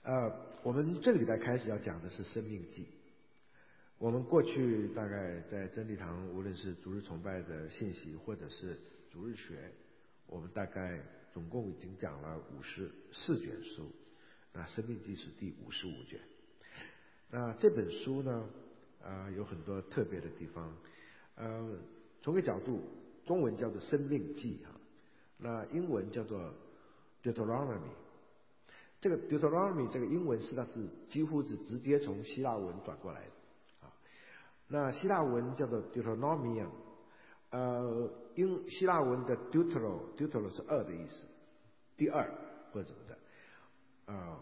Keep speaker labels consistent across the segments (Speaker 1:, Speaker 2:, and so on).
Speaker 1: 我们这个礼拜开始要讲的是生命记。我们过去大概在真理堂，无论是主日崇拜的信息，或者是主日学，我们大概总共已经讲了54卷书。那生命记是第55卷。那这本书呢，有很多特别的地方。从一个角度，中文叫做生命记哈，那英文叫做 Deuteronomy。这个 Deuteronomy 这个英文它是几乎是直接从希腊文转过来的啊。那希腊文叫做 Deuteronomium， 希腊文的 Deutero 是二的意思，第二或者怎么的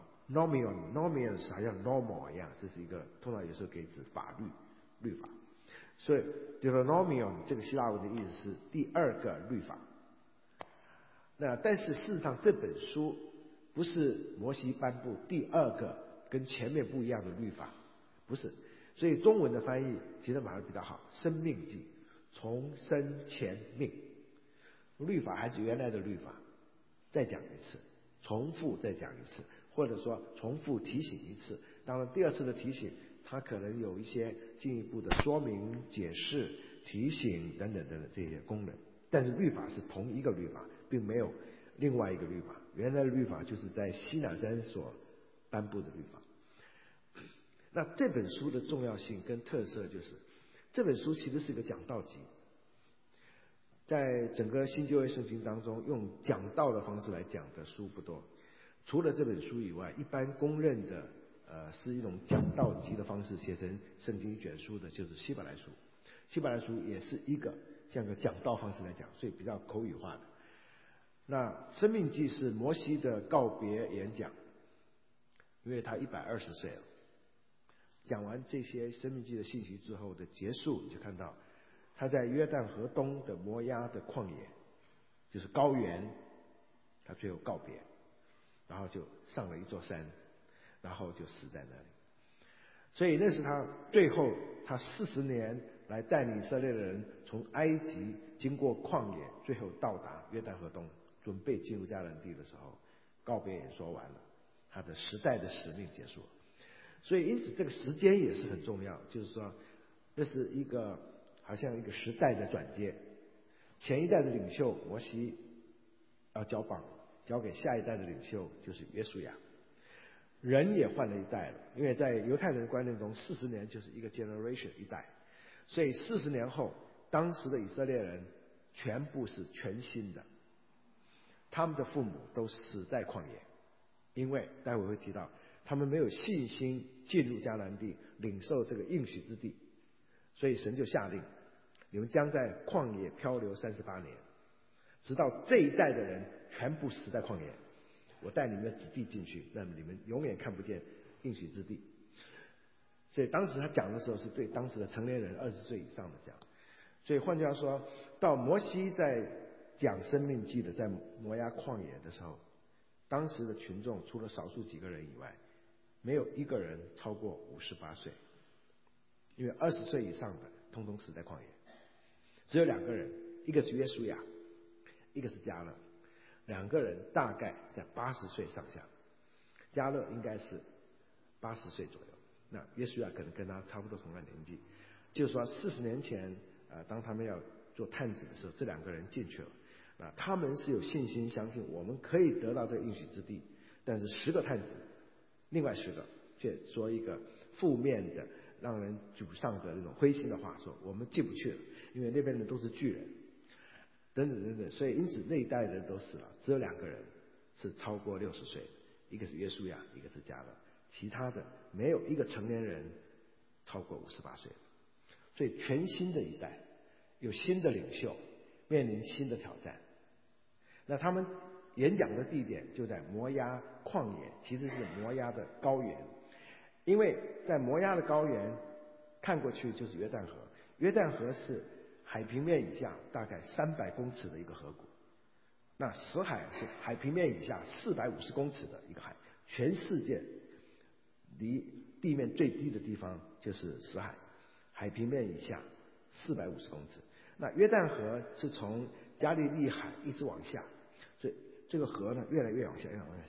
Speaker 1: ，Nomion 是好像 normal 一样，这是一个通常有时候可以指法律法，所以 Deuteronomium 这个希腊文的意思是第二个律法。那但是事实上这本书不是摩西颁布第二个跟前面不一样的律法，不是，所以中文的翻译其实反而比较好，生命记，从生前命，律法还是原来的律法，再讲一次，重复再讲一次，或者说重复提醒一次。当然第二次的提醒，它可能有一些进一步的说明、解释、提醒等等这些功能，但是律法是同一个律法，并没有另外一个律法，原来的律法就是在西乃山所颁布的律法。那这本书的重要性跟特色就是，这本书其实是一个讲道集，在整个新旧约圣经当中，用讲道的方式来讲的书不多。除了这本书以外，一般公认的是一种讲道集的方式写成圣经卷书的，就是希伯来书。希伯来书也是一个像个讲道方式来讲，所以比较口语化的。那生命记是摩西的告别演讲，因为他120岁了。讲完这些生命记的信息之后的结束，你就看到他在约旦河东的摩押的旷野，就是高原，他最后告别，然后就上了一座山，然后就死在那里。所以那是他最后他40年来带领以色列的人从埃及经过旷野，最后到达约旦河东，准备进入迦南地的时候，告别也说完了，他的时代的使命结束了。所以因此这个时间也是很重要，就是说这是一个好像一个时代的转接，前一代的领袖摩西要交棒，交给下一代的领袖就是约书亚。人也换了一代了，因为在犹太人的观念中，40年就是一个 generation 一代，所以40年后，当时的以色列人全部是全新的，他们的父母都死在旷野，因为待会会提到他们没有信心进入迦南地，领受这个应许之地，所以神就下令，你们将在旷野漂流38年，直到这一代的人全部死在旷野，我带你们的子弟进去，那么你们永远看不见应许之地。所以当时他讲的时候是对当时的成年人20岁以上的讲。所以换句话说，到摩西在讲生命记的在摩押旷野的时候，当时的群众除了少数几个人以外，没有一个人超过58岁，因为20岁以上的通通死在旷野。只有2个人，一个是约书亚，一个是迦勒，两个人大概在80岁上下，迦勒应该是80岁左右，那约书亚可能跟他差不多同样年纪。就是说40年前当他们要做探子的时候，这2个人进去了，他们是有信心相信我们可以得到这个应许之地，但是10个探子，另外10个却说一个负面的让人沮丧的那种灰心的话，说我们进不去了，因为那边人都是巨人等等，所以因此那一代人都死了，只有2个人是超过60岁，一个是约书亚，一个是迦勒，其他的没有一个成年人超过58岁。所以全新的一代，有新的领袖，面临新的挑战。那他们演讲的地点就在摩押旷野，其实是摩押的高原，因为在摩押的高原看过去就是约旦河，约旦河是海平面以下大概300公尺的一个河谷，那死海是海平面以下450公尺的一个海，全世界离地面最低的地方就是死海，海平面以下450公尺。那约旦河是从加利利海一直往下，所以这个河呢越来越往下，越来越往下。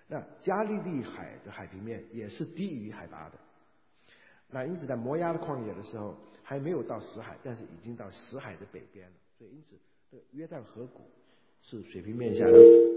Speaker 1: 那加利利海的海平面也是低于海拔的。那因此在摩押的旷野的时候还没有到死海，但是已经到死海的北边了。所以因此这个约旦河谷是水平面下的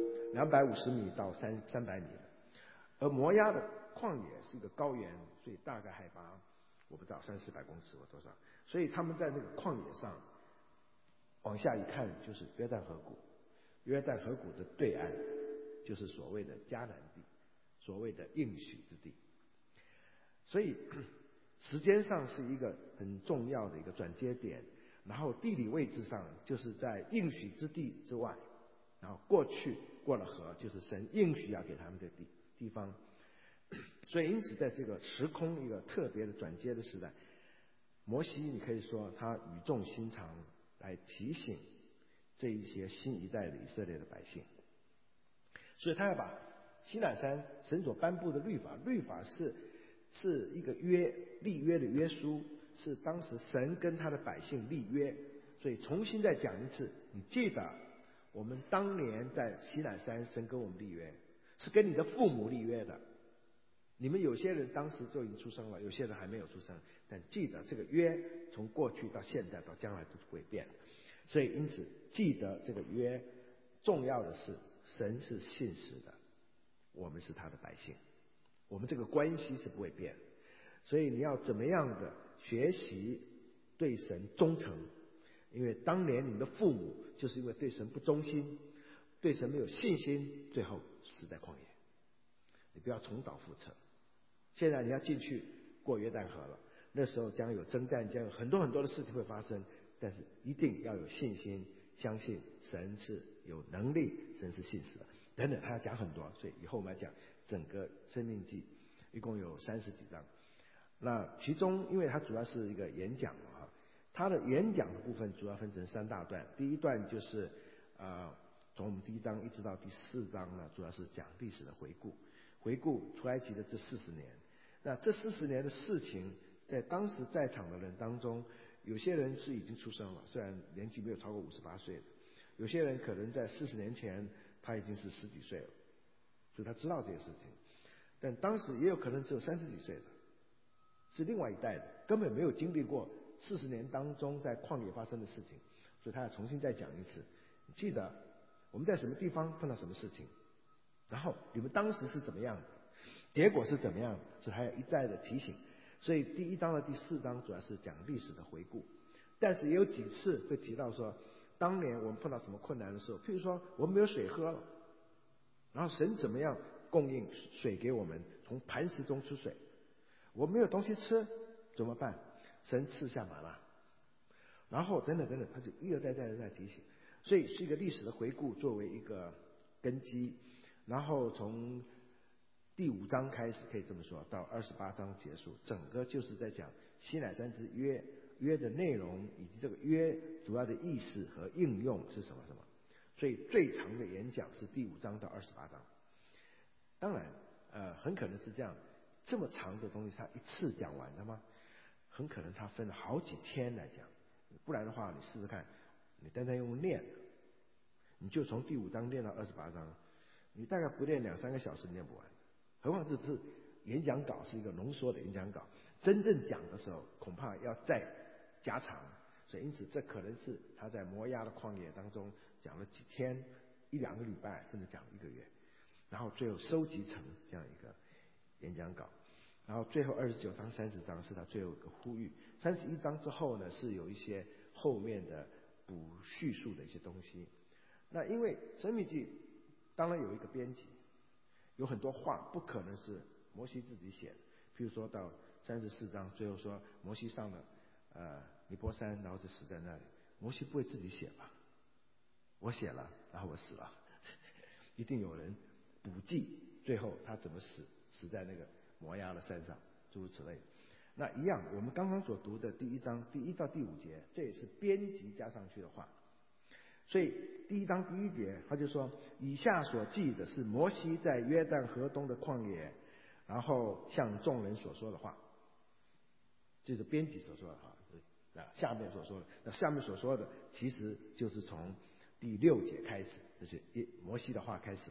Speaker 1: 250米到300米的。而摩押的旷野是一个高原，所以大概海拔我不知道300-400公尺或多少，所以他们在那个旷野上往下一看就是约旦河谷，约旦河谷的对岸就是所谓的迦南地，所谓的应许之地。所以时间上是一个很重要的一个转接点，然后地理位置上就是在应许之地之外，然后过了河就是神应许要给他们的地方。所以因此在这个时空一个特别的转接的时代，摩西你可以说他语重心长来提醒这一些新一代的以色列的百姓。所以他要把西乃山神所颁布的律法是一个立约的约书，是当时神跟他的百姓立约。所以重新再讲一次，你记得我们当年在西乃山神跟我们立约，是跟你的父母立约的。你们有些人当时就已经出生了，有些人还没有出生，但记得这个约从过去到现在到将来都是不会变的。所以因此记得这个约，重要的是神是信实的，我们是他的百姓，我们这个关系是不会变的。所以你要怎么样的学习对神忠诚，因为当年你们的父母就是因为对神不忠心，对神没有信心，最后死在旷野。你不要重蹈覆辙。现在你要进去过约旦河了，那时候将有征战，将有很多很多的事情会发生，但是一定要有信心，相信神是有能力，神是信实的等等。他要讲很多，所以以后我们要讲整个生命记一共有30几章。那其中因为它主要是一个演讲啊，它的演讲的部分主要分成3大段。第一段就是从我们第1章一直到第4章呢，主要是讲历史的回顾出埃及的这40年。那这40年的事情，在当时在场的人当中，有些人是已经出生了，虽然年纪没有超过58岁的；有些人可能在40年前他已经是10几岁了，所以他知道这些事情。但当时也有可能只有30几岁的，是另外一代的，根本没有经历过40年当中在旷野发生的事情，所以他要重新再讲一次。你记得我们在什么地方碰到什么事情，然后你们当时是怎么样的，结果是怎么样的，所以还要一再的提醒。所以第1章到第4章主要是讲历史的回顾，但是也有几次会提到说，当年我们碰到什么困难的时候，譬如说我们没有水喝了，然后神怎么样供应水给我们，从磐石中出水。我们没有东西吃怎么办？神赐下玛纳，然后等等等等，他就一而再再而再提醒。所以是一个历史的回顾作为一个根基，然后从第5章开始可以这么说，到28章结束，整个就是在讲西乃山之约的内容，以及这个约主要的意思和应用是什么。所以最长的演讲是第5章到28章。当然很可能是这样，这么长的东西他一次讲完的吗？很可能他分了好几天来讲，不然的话你试试看，你单单用念，你就从第5章念到28章，你大概不练2-3个小时念不完。何况这是演讲稿，是一个浓缩的演讲稿，真正讲的时候恐怕要再加长。所以因此这可能是他在摩押的旷野当中讲了几天，1-2个礼拜，甚至讲了1个月，然后最后收集成这样一个演讲稿。然后最后29章30章是他最后一个呼吁。31章之后呢，是有一些后面的补叙述的一些东西。那因为申命记当然有一个编辑，有很多话不可能是摩西自己写的。譬如说到34章最后说摩西上了尼波山，然后就死在那里，摩西不会自己写吧？我写了，然后我死了，一定有人补记最后他怎么死在那个摩押的山上，诸如此类。那一样，我们刚刚所读的第1章第1到第5节，这也是编辑加上去的话。所以第1章第1节他就说，以下所记的是摩西在约旦河东的旷野，然后向众人所说的话，这是编辑所说的话。下面所说的，那下面所说的其实就是从第6节开始，就是摩西的话开始了。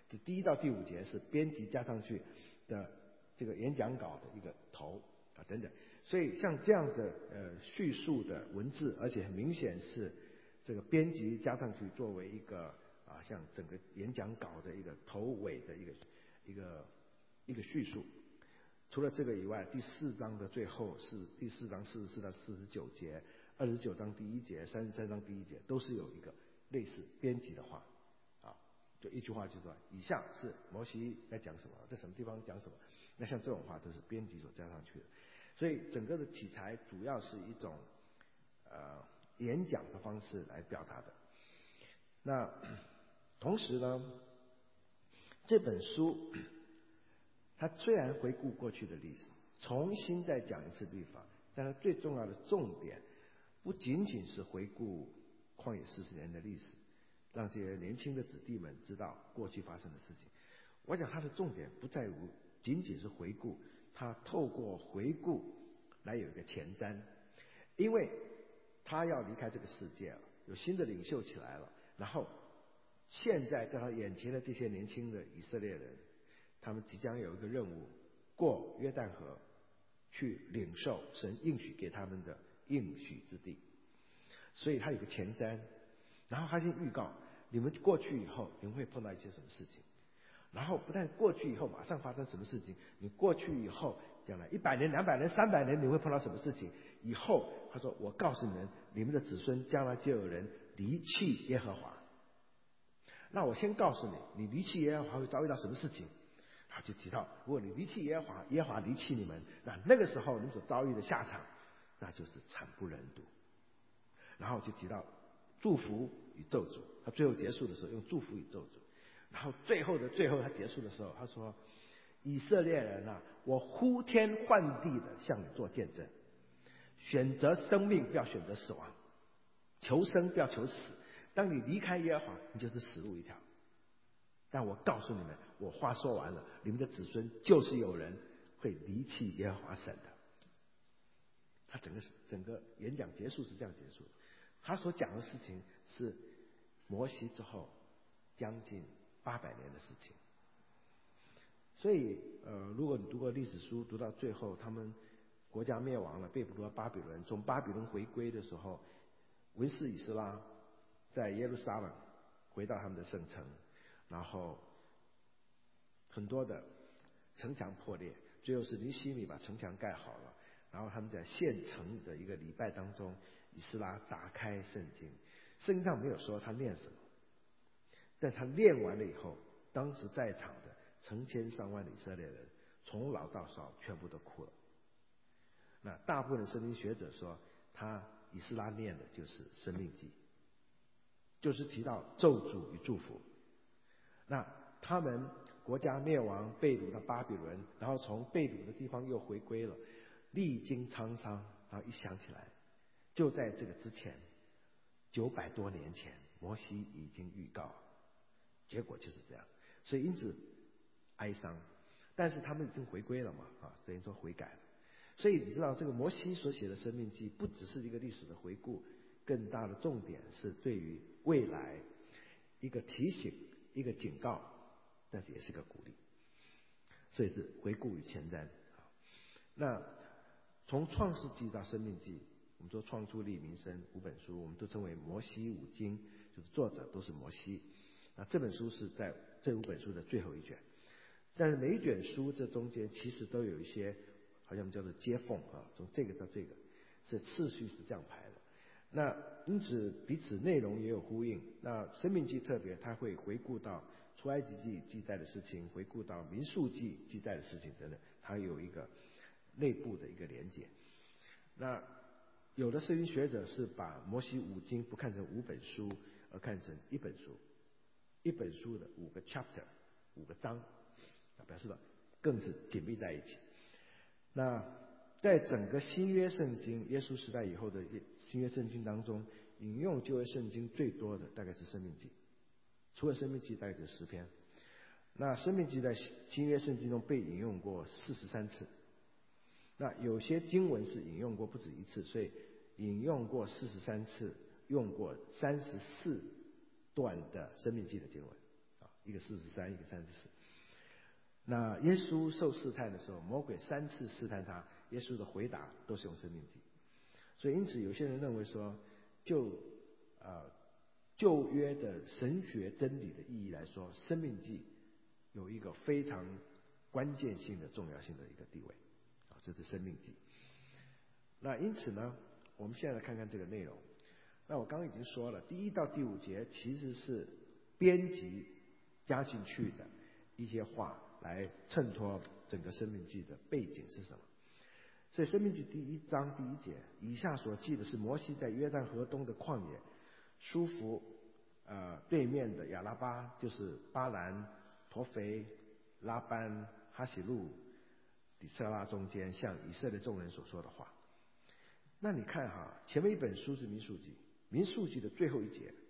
Speaker 1: 第1到第5节是编辑加上去的这个演讲稿的一个头啊等等。所以像这样的叙述的文字，而且很明显是这个编辑加上去作为一个像整个演讲稿的一个头尾的一个叙述。除了这个以外，第4章的最后是第4章44到49节，29章第1节，33章第1节都是有一个类似编辑的话啊，就一句话就说以下是摩西在讲什么，在什么地方讲什么。那像这种话都是编辑所加上去的。所以整个的题材主要是一种演讲的方式来表达的。那同时呢，这本书它虽然回顾过去的历史，重新再讲一次律法，但它最重要的重点不仅仅是回顾旷野40年的历史，让这些年轻的子弟们知道过去发生的事情。我讲它的重点不在于仅仅是回顾，他透过回顾来有一个前瞻，因为他要离开这个世界了，有新的领袖起来了，然后现在在他眼前的这些年轻的以色列人，他们即将有一个任务，过约旦河去领受神应许给他们的应许之地。所以他有个前瞻，然后他先预告你们过去以后你们会碰到一些什么事情，然后不但过去以后马上发生什么事情，你过去以后将来100年、200年、300年你会碰到什么事情。以后他说我告诉你们，你们的子孙将来就有人离弃耶和华。那我先告诉你，你离弃耶和华会遭遇到什么事情。他就提到，如果你离弃耶和华，耶和华离弃你们，那个时候你们所遭遇的下场，那就是惨不忍睹。然后就提到祝福与咒诅，他最后结束的时候用祝福与咒诅。然后最后他结束的时候，他说：以色列人啊，我呼天唤地的向你做见证，选择生命不要选择死亡，求生不要求死。当你离开耶和华，你就是死路一条。但我告诉你们，我话说完了，你们的子孙就是有人会离弃耶和华神的。他整个演讲结束是这样结束的。他所讲的事情是摩西之后将近800年的事情。所以如果你读过历史书，读到最后他们国家灭亡了，被掳到巴比伦，从巴比伦回归的时候，文士以斯拉在耶路撒冷回到他们的圣城，然后很多的城墙破裂，最后是尼希米把城墙盖好了，然后他们在献城的一个礼拜当中，以斯拉打开圣经，圣经上没有说他念什么，但他念完了以后，当时在场的成千上万的以色列人从老到少全部都哭了。那大部分的圣经学者说，以斯拉念的就是申命记，就是提到咒诅与祝福。那他们国家灭亡，被掳到巴比伦，然后从被掳的地方又回归了，历经沧桑。然后一想起来，就在这个之前900多年前，摩西已经预告，结果就是这样。所以因此哀伤，但是他们已经回归了嘛，等于说悔改了。所以你知道，这个摩西所写的申命记不只是一个历史的回顾，更大的重点是对于未来一个提醒，一个警告，但是也是个鼓励。所以是回顾与前瞻。那从创世纪到申命记，我们说创出立民生5本书，我们都称为摩西5经，就是作者都是摩西。那这本书是在这5本书的最后一卷，但是每一卷书这中间其实都有一些好像我们叫做接缝从这个到这个是次序是这样排的。那因此彼此内容也有呼应。那申命记特别，它会回顾到出埃及记记载的事情，回顾到民数记记载的事情等等，它有一个内部的一个连结。那有的圣经学者是把摩西5经不看成5本书，而看成一本书，一本书的5个 chapter， 5个章，表示了更是紧密在一起。那在整个新约圣经，耶稣时代以后的新约圣经当中，引用旧约圣经最多的大概是申命记，除了申命记大概就是10篇。那申命记在新约圣经中被引用过43次，那有些经文是引用过不止1次，所以引用过43次，用过34段的申命记的经文一个43，一个34。那耶稣受试探的时候，魔鬼3次试探他，耶稣的回答都是用生命记。所以因此有些人认为说，旧约的神学真理的意义来说，生命记有一个非常关键性的重要性的一个地位，这是生命记。那因此呢，我们现在来看看这个内容。那我刚刚已经说了，第1到第5节其实是编辑加进去的一些话，来衬托整个生命记的背景是什么。所以生命记第1章第1节以下所记的是摩西在约旦河东的旷野，舒服对面的亚拉巴，就是巴兰、陀肥、拉班、哈喜路、底色拉中间向以色列众人所说的话。那你看前面一本书是民数记，民数记的最后一节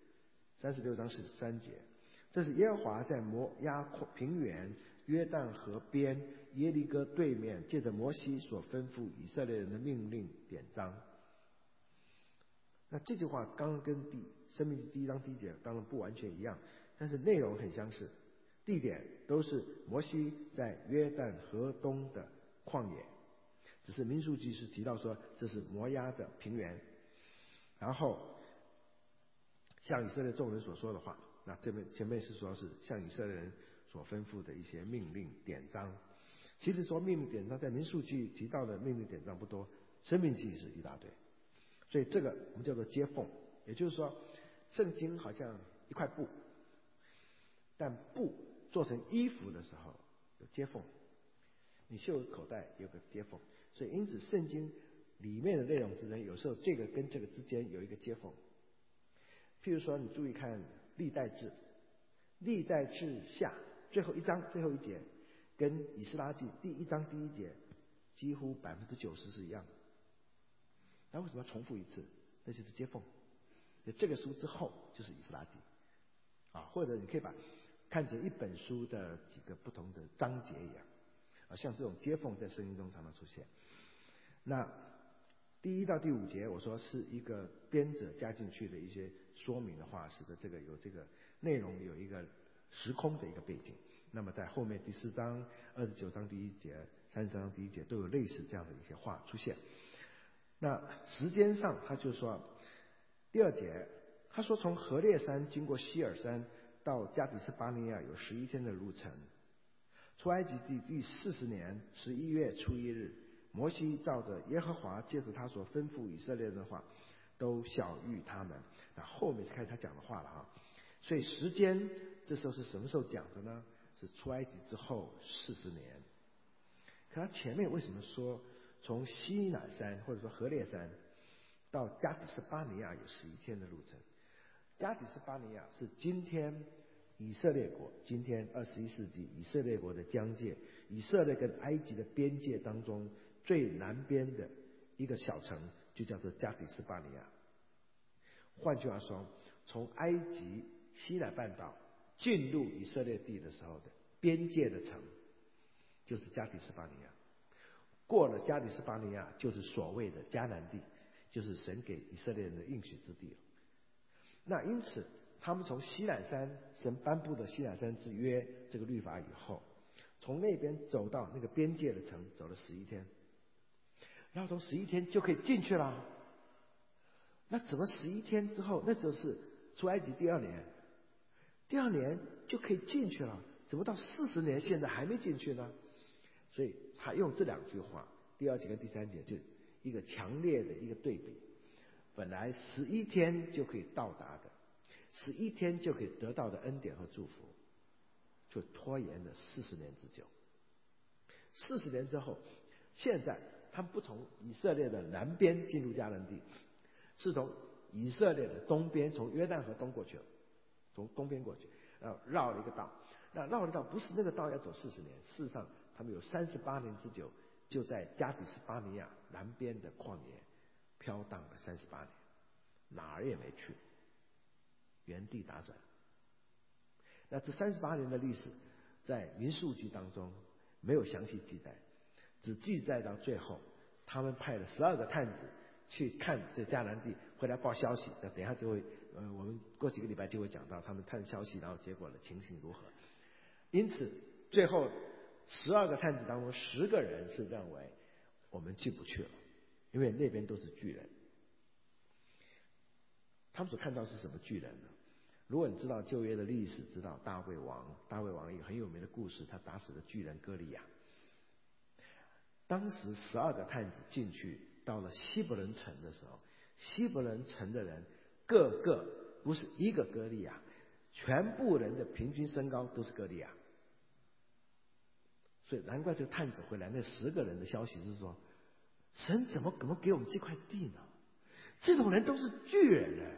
Speaker 1: 36章43节，这是耶和华在摩押平原约旦河边耶利哥对面，借着摩西所吩咐以色列人的命令典章。那这句话刚刚跟生命记第1章第1节当然不完全一样，但是内容很相似，地点都是摩西在约旦河东的旷野，只是民数记是提到说这是摩押的平原，然后向以色列众人所说的话。那这边前面是说是向以色列人所吩咐的一些命令典章。其实说命令典章在民数记提到的命令典章不多，生命记是一大堆。所以这个我们叫做接缝，也就是说圣经好像一块布，但布做成衣服的时候有接缝，你袖口袋有个接缝，所以因此圣经里面的内容之间有时候这个跟这个之间有一个接缝。譬如说你注意看历代志，历代志下最后一章最后一节跟以斯拉记第1章第1节几乎90%是一样的。那为什么要重复一次？那就是接缝。这个书之后就是以斯拉记或者你可以把看成一本书的几个不同的章节一样像这种接缝在圣经中常常出现。那第1到第5节我说是一个编者加进去的一些说明的话，使得这个有这个内容有一个时空的一个背景。那么在后面第4章29章第1节33章第1节都有类似这样的一些话出现。那时间上他就说第2节他说从何烈山经过希尔山到加底斯巴尼亚有11天的路程。出埃及记第40年11月初1日，摩西照着耶和华借着他所吩咐以色列人的话都晓谕他们。那后面就开始他讲的话了所以时间这时候是什么时候讲的呢？是出埃及之后40年。可他前面为什么说从西乃山或者说何烈山到加底斯巴尼亚有11天的路程？加底斯巴尼亚是今天以色列国，今天21世纪以色列国的疆界，以色列跟埃及的边界当中最南边的一个小城，就叫做加底斯巴尼亚。换句话说，从埃及西乃半岛进入以色列地的时候的边界的城就是加底斯巴尼亚。过了加底斯巴尼亚就是所谓的迦南地，就是神给以色列人的应许之地了。那因此他们从西乃山，神颁布的西乃山之约这个律法以后，从那边走到那个边界的城走了11天，然后从11天就可以进去了。那怎么11天之后，那就是出埃及第2年，第2年就可以进去了，怎么到40年现在还没进去呢？所以他用这2句话，第2节跟第3节就一个强烈的一个对比。本来11天就可以到达的，11天就可以得到的恩典和祝福，就拖延了40年之久。40年之后，现在他们不从以色列的南边进入迦南地，是从以色列的东边，从约旦河东过去了，从东边过去，然后绕了一个道。那绕了道不是那个道要走40年，事实上他们有38年之久，就在加底斯巴尼亚南边的旷野飘荡了38年，哪儿也没去，原地打转。那这38年的历史在民数记当中没有详细记载，只记载到最后他们派了12个探子去看这迦南地，回来报消息。那等一下就会我们过几个礼拜就会讲到他们探消息，然后结果的情形如何。 因此最后12个探子当中10个人是认为我们进不去了，因为那边都是巨人。他们所看到是什么巨人呢？如果你知道旧约的历史，知道大卫王一个很有名的故事，他打死了巨人歌利亚。当时12个探子进去，到了希伯伦城的时候，希伯伦城的人个个不是一个歌利亚，全部人的平均身高都是歌利亚。所以难怪这个探子回来，那10个人的消息是说，神怎么给我们这块地呢？这种人都是巨人呢。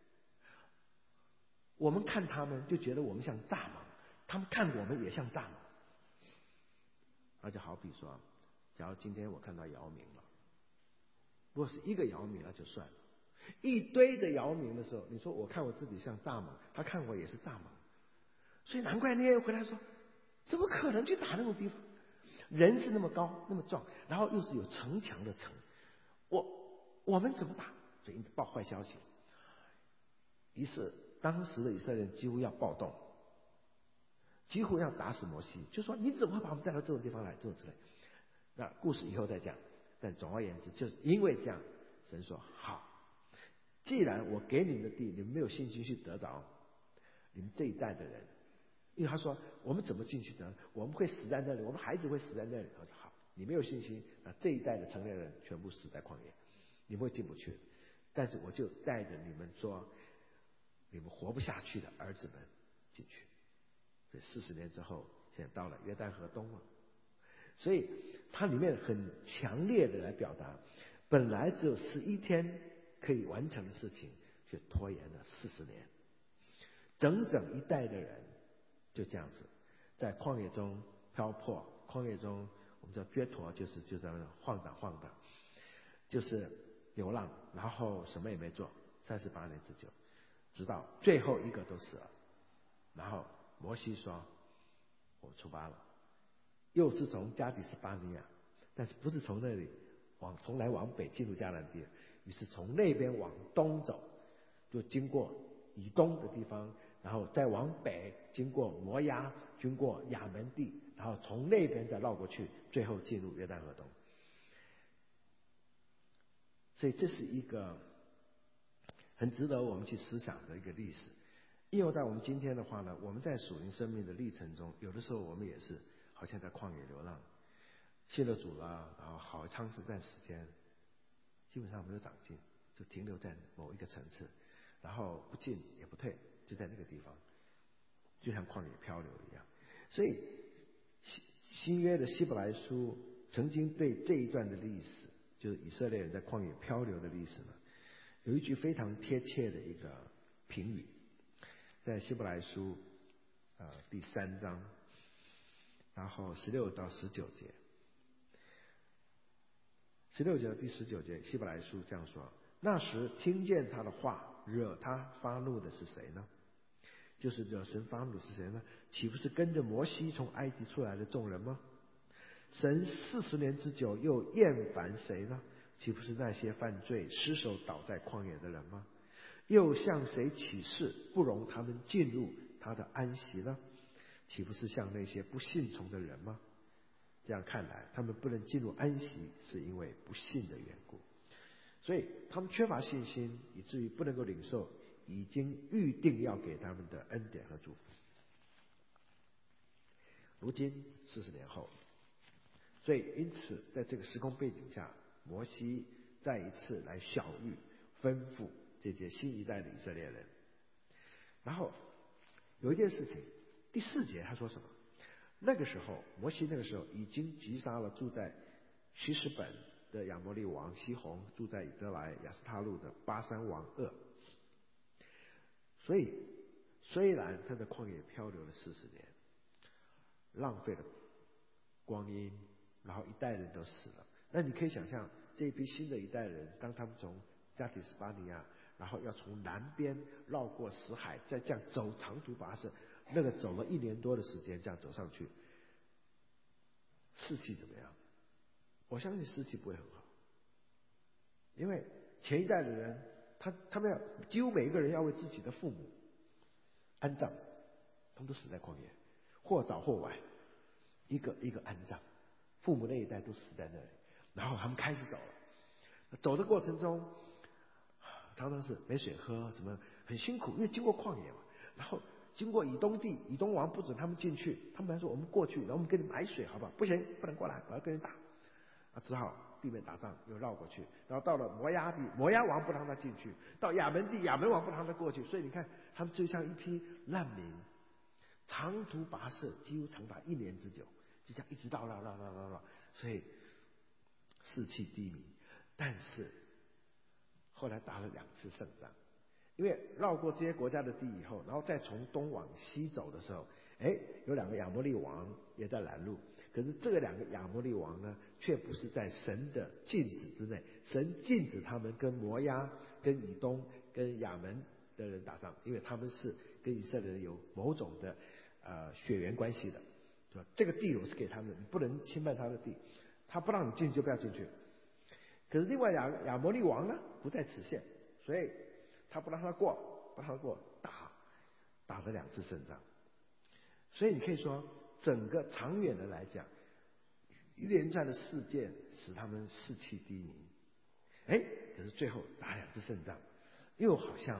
Speaker 1: 我们看他们就觉得我们像蚱蜢，他们看我们也像蚱蜢。而且好比说，假如今天我看到姚明了，如果是一个姚明那就算了，一堆的姚明的时候，你说我看我自己像蚱蜢，他看我也是蚱蜢。所以难怪那些人回来说，怎么可能去打那种地方？人是那么高那么壮，然后又是有城墙的城，我们怎么打？所以报坏消息。于是当时的以色列人几乎要暴动，几乎要打死摩西，就说你怎么会把我们带到这种地方来，这种之类。那故事以后再讲，但总而言之，就是因为这样，神说好，既然我给你们的地，你们没有信心去得着，你们这一代的人，因为他说我们怎么进去的？我们会死在那里，我们孩子会死在那里。他说好，你没有信心，那这一代的成年人全部死在旷野，你们会进不去。但是我就带着你们说，你们活不下去的儿子们进去。所以40年之后，现在到了约旦河东了。所以它里面很强烈的来表达，本来只有11天可以完成的事情，却拖延了40年，整整一代的人就这样子在旷野中漂泊，旷野中我们叫撅陀，就在那晃荡，就是流浪，然后什么也没做，38年之久，直到最后一个都死了。然后摩西说我出发了，又是从加底斯巴尼亚，但是不是从那里从来往北进入迦南地，于是从那边往东走，就经过以东的地方，然后再往北经过摩押，经过亚门地，然后从那边再绕过去，最后进入约旦河东。所以这是一个很值得我们去思想的一个历史。应用在我们今天的话呢，我们在属灵生命的历程中，有的时候我们也是好像在旷野流浪，信了主了，然后好长时段时间基本上没有长进，就停留在某一个层次，然后不进也不退，就在那个地方，就像旷野漂流一样。所以新约的希伯来书曾经对这一段的历史，就是以色列人在旷野漂流的历史呢，有一句非常贴切的一个评语，在希伯来书第3章，然后16到19节。16节第19节，希伯来书这样说：那时听见他的话，惹他发怒的是谁呢？就是惹神发怒的是谁呢？岂不是跟着摩西从埃及出来的众人吗？神40年之久又厌烦谁呢？岂不是那些犯罪失手倒在旷野的人吗？又向谁起誓不容他们进入他的安息呢？岂不是向那些不信从的人吗？这样看来，他们不能进入安息，是因为不信的缘故。所以他们缺乏信心，以至于不能够领受已经预定要给他们的恩典和祝福。如今40年后，所以因此在这个时空背景下，摩西再一次来晓谕吩咐这些新一代的以色列人。然后有一件事情，第4节他说什么？那个时候摩西已经击杀了住在希实本的亚摩利王西宏，住在以德莱亚斯他路的巴珊王噩。所以虽然他在旷野漂流了40年，浪费了光阴，然后一代人都死了，那你可以想象这一批新的一代人，当他们从加底斯巴尼亚，然后要从南边绕过死海，再这样走长途跋涉，那个走了1年多的时间，这样走上去，士气怎么样？我相信士气不会很好，因为前一代的人，他们几乎每一个人要为自己的父母安葬，他们都死在旷野， 或早或晚，一个一个安葬，父母那一代都死在那里，然后他们开始走了。走的过程中，常常是没水喝，什么很辛苦，因为经过旷野嘛。然后经过以东地，以东王不准他们进去，他们还说我们过去，然后我们给你买水，好不好？不行，不能过来，我要跟你打。只好避免打仗，又绕过去。然后到了摩押地，摩押王不让他进去；到亚门地，亚门王不让他过去。所以你看，他们就像一批难民，长途跋涉，几乎长达1年之久，就这样一直绕，所以士气低迷。但是后来打了2次胜仗，因为绕过这些国家的地以后，然后再从东往西走的时候，有2个亚摩利王也在拦路。可是这个2个亚摩利王呢，却不是在神的禁止之内。神禁止他们跟摩押、跟以东、跟亚门的人打仗，因为他们是跟以色列人有某种的血缘关系的，对吧？这个地我是给他们的，你不能侵犯他的地，他不让你进去就不要进去。可是另外亚摩利王呢，不在此限，所以他不让他过，打了2次胜仗。所以你可以说，整个长远的来讲，一连串的事件使他们士气低迷。可是最后打2次胜仗，又好像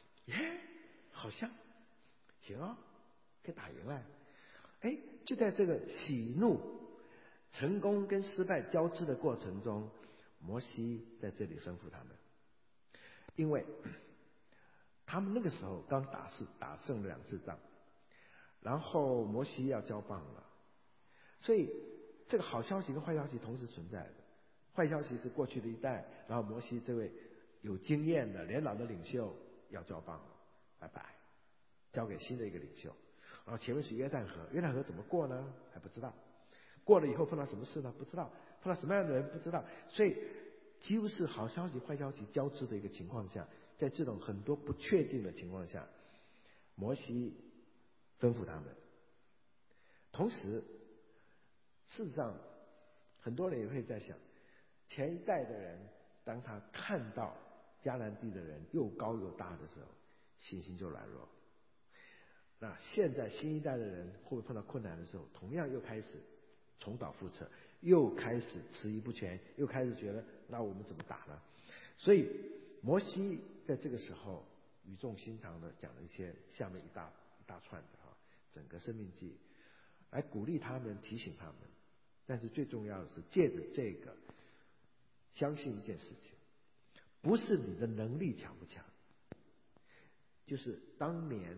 Speaker 1: 行哦，可以打赢了。就在这个喜怒、成功跟失败交织的过程中，摩西在这里吩咐他们，因为他们那个时候刚打胜了2次仗，然后摩西要交棒了，所以这个好消息跟坏消息同时存在的。坏消息是过去的一代，然后摩西这位有经验的年老的领袖要交棒了，拜拜，交给新的一个领袖。然后前面是约旦河，约旦河怎么过呢？还不知道。过了以后碰到什么事呢？不知道。碰到什么样的人？不知道。所以几乎是好消息坏消息交织的一个情况下，在这种很多不确定的情况下，摩西吩咐他们。同时事实上很多人也会在想，前一代的人当他看到迦南地的人又高又大的时候，信心就软弱。那现在新一代的人会不会碰到困难的时候，同样又开始重蹈覆辙，又开始迟疑不前，又开始觉得那我们怎么打呢？所以摩西在这个时候语重心长的讲了一些下面一大串的整个生命记，来鼓励他们，提醒他们。但是最重要的是借着这个相信一件事情，不是你的能力强不强，就是当年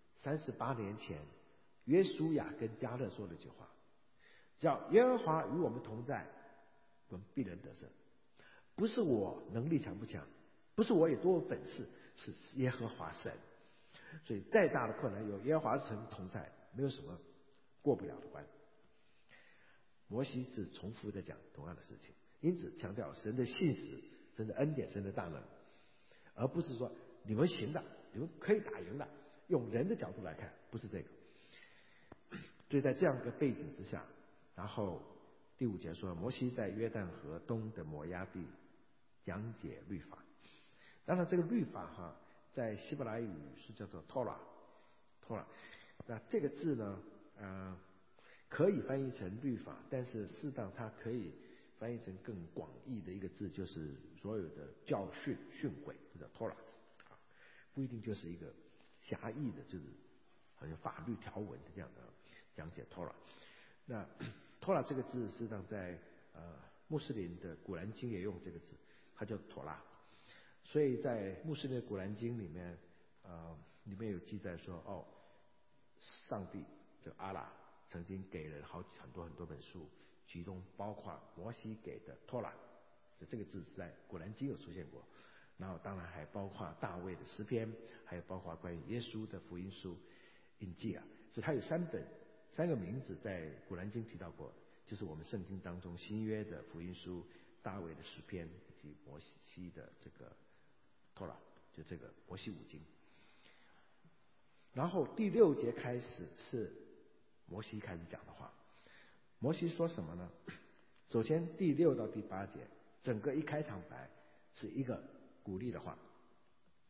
Speaker 1: 38年前约书亚跟迦勒说了一句话，叫耶和华与我们同在，我们必能得胜。不是我能力强不强，不是我有多有本事，是耶和华神。所以再大的困难有耶和华神同在，没有什么过不了的关。摩西是重复的讲同样的事情，因此强调神的信实、神的恩典、神的大能，而不是说你们行的，你们可以打赢的。用人的角度来看，不是这个。所以在这样一个背景之下，然后第5节说，摩西在约旦河东的摩押地讲解律法。当然这个律法在希伯来语是叫做 Torah。那这个字呢可以翻译成律法，但是事实上它可以翻译成更广义的一个字，就是所有的教训、训诲，这叫 Torah。不一定就是一个狭义的，就是好像法律条文的这样的讲解 Torah。那 Torah 这个字事实上在穆斯林的古兰经也用这个字，它叫妥拉。所以在穆斯林的古兰经里面里面有记载说，上帝这个阿拉曾经给人很多本书，其中包括摩西给的 Torah， 这个字是在古兰经有出现过。然后当然还包括大卫的诗篇，还有包括关于耶稣的福音书印记啊，所以它有3个名字在古兰经提到过，就是我们圣经当中新约的福音书、大卫的诗篇以及摩西的这个 Torah， 就这个摩西5经。然后第6节开始是摩西开始讲的话。摩西说什么呢？首先第6到第8节整个一开场白是一个鼓励的话，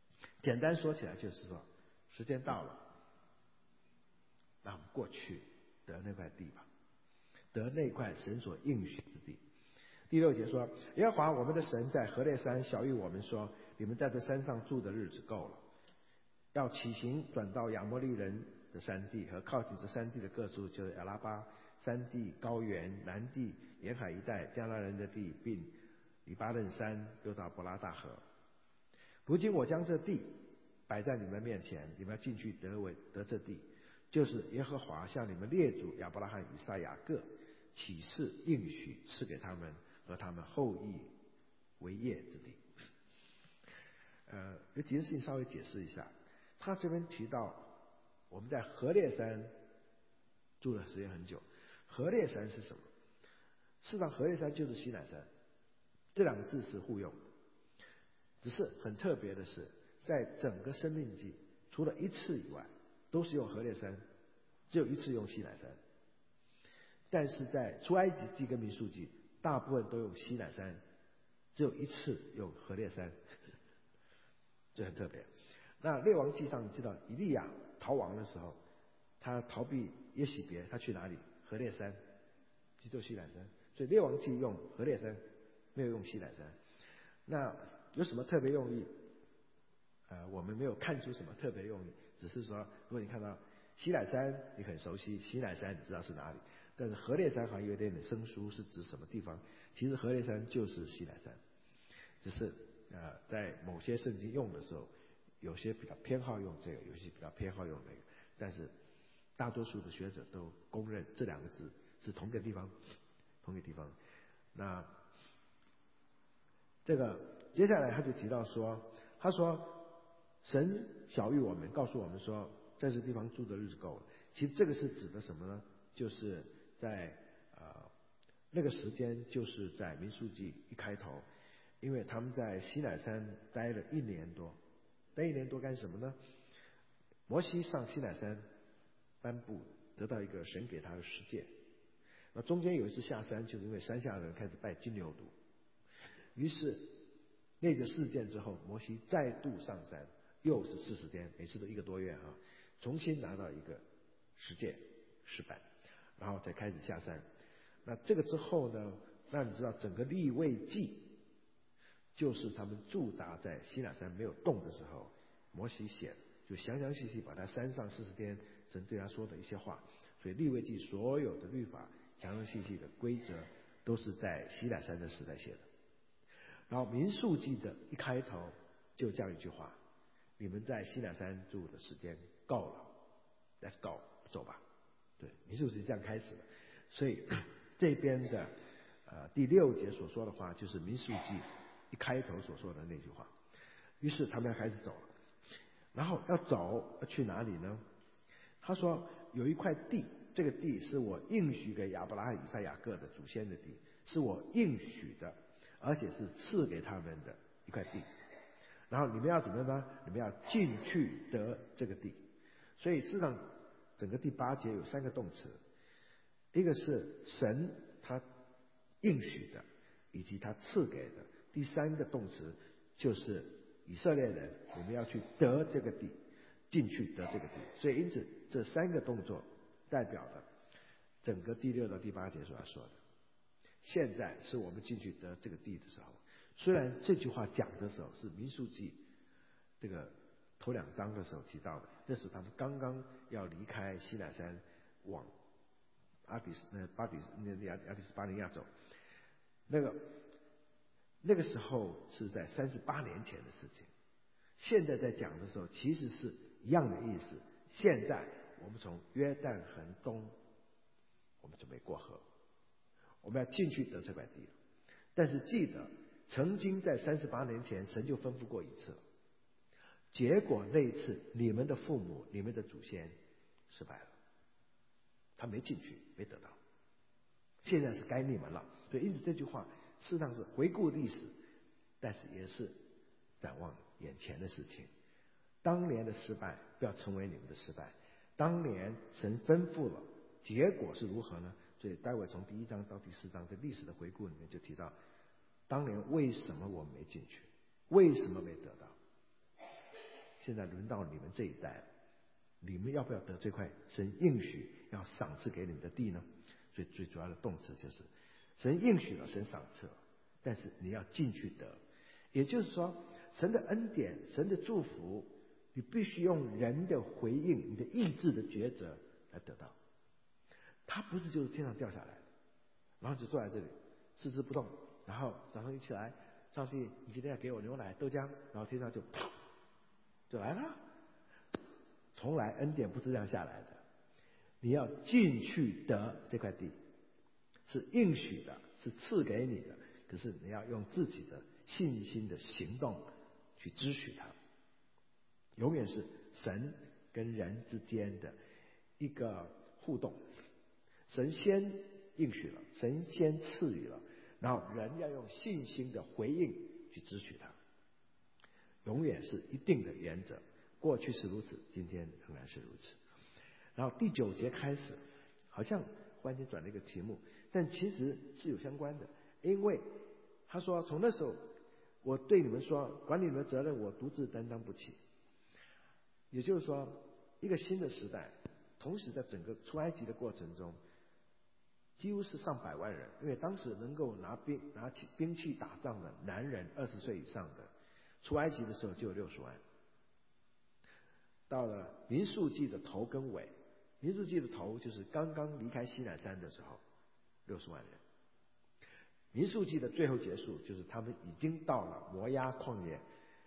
Speaker 1: 简单说起来就是说，时间到了，让我们过去得那块地吧，得那块神所应许之地。第6节说，耶和华我们的神在何烈山晓谕我们说，你们在这山上住的日子够了，要起行转到亚摩利人的山地和靠近这山地的各处，就是亚拉巴山地、高原、南地、沿海一带、迦南人的地，并黎巴嫩山，又到伯拉大河。如今我将这地摆在你们面前，你们要进去得这地，就是耶和华向你们列祖亚伯拉罕、以撒、雅各起誓应许赐给他们和他们后裔为业之地。有几件事情稍微解释一下。他这边提到我们在何烈山住的时间很久。何烈山是什么？事实上何烈山就是西乃山，这2个字是互用的。只是很特别的是，在整个申命记除了1次以外都是用何烈山，只有1次用西乃山。但是在出埃及记跟民数记大部分都用西乃山，只有1次用何烈山，这很特别。那列王记上你知道以利亚逃亡的时候，他逃避耶洗别，他去哪里？何烈山，去做西乃山。所以列王记用何烈山，没有用西乃山。那有什么特别用意？我们没有看出什么特别用意，只是说如果你看到西乃山你很熟悉，西乃山你知道是哪里，但是何烈山好像有点生疏，是指什么地方？其实何烈山就是西乃山，只是在某些圣经用的时候，有些比较偏好用这个，有些比较偏好用那个，但是大多数的学者都公认这2个字是同一个地方，同一个地方。那这个接下来他就提到说，他说神晓谕我们，告诉我们说在这地方住的日子够了。其实这个是指的什么呢？就是在那个时间，就是在民数记一开头，因为他们在西乃山待了1年多，待1年多干什么呢？摩西上西乃山颁布，得到一个神给他的十诫。那中间有一次下山，就是因为山下的人开始拜金牛犊，于是那个事件之后，摩西再度上山，又是40天，每次都1个多月啊，重新拿到一个十诫石板，然后再开始下山。那这个之后呢，那你知道整个利未记就是他们驻扎在西乃山没有动的时候，摩西写的，就详详细细把他山上40天神对他说的一些话。所以利未记所有的律法详详细细的规则都是在西乃山的时代写的。然后民数记的一开头就这样一句话，你们在西乃山住的时间够了， Let's go， 走吧。对，民数记这样开始的。所以这边的第6节所说的话，就是民数记一开头所说的那句话。于是他们要开始走了，然后要走要去哪里呢？他说有一块地，这个地是我应许给亚伯拉罕、以撒、雅各的祖先的地，是我应许的，而且是赐给他们的一块地。然后你们要怎么样呢？你们要进去得这个地。所以事实上整个第8节有3个动词，一个是神他应许的以及他赐给的，第3个动词就是以色列人我们要去得这个地，进去得这个地。所以因此这3个动作代表了整个第6到第8节所要说的。现在是我们进去得这个地的时候。虽然这句话讲的时候是民数记这个头2章的时候提到的，那时他们刚刚要离开西乃山往亚底斯巴尼亚走，那个时候是在38年前的事情。现在在讲的时候其实是一样的意思。现在我们从约旦河东，我们准备过河，我们要进去得这块地了。但是记得曾经在38年前神就吩咐过一次了，结果那一次你们的父母、你们的祖先失败了，他没进去，没得到。现在是该你们了。所以因此这句话事实上是回顾历史，但是也是展望眼前的事情。当年的失败不要成为你们的失败，当年神吩咐了，结果是如何呢？所以待会从第1章到第4章的历史的回顾里面就提到，当年为什么我们没进去，为什么没得到。现在轮到你们这一代了， 你们要不要得这块神应许要赏赐给你们的地呢？所以最主要的动词就是神应许了，神赏赐了，但是你要进去得。也就是说，神的恩典，神的祝福，你必须用人的回应，你的意志的抉择来得到。它不是就是天上掉下来的，然后就坐在这里四肢不动，然后早上一起来，上帝你今天要给我牛奶豆浆，然后天上就啪就来了。从来恩典不是这样下来的，你要进去得这块地，是应许的，是赐给你的，可是你要用自己的信心的行动去支取它。永远是神跟人之间的一个互动，神先应许了，神先赐予了，然后人要用信心的回应去支取它，永远是一定的原则。过去是如此，今天仍然是如此。然后第9节开始，好像忽然间转了一个题目，但其实是有相关的，因为他说从那时候我对你们说，管理你们的责任我独自担当不起。也就是说，一个新的时代，同时在整个出埃及的过程中，几乎是上百万人，因为当时能够拿起兵器打仗的男人20岁以上的，出埃及的时候就有60万。到了民数记的头跟尾，民数记的头就是刚刚离开西乃山的时候，60万人。民数记的最后结束，就是他们已经到了摩押旷野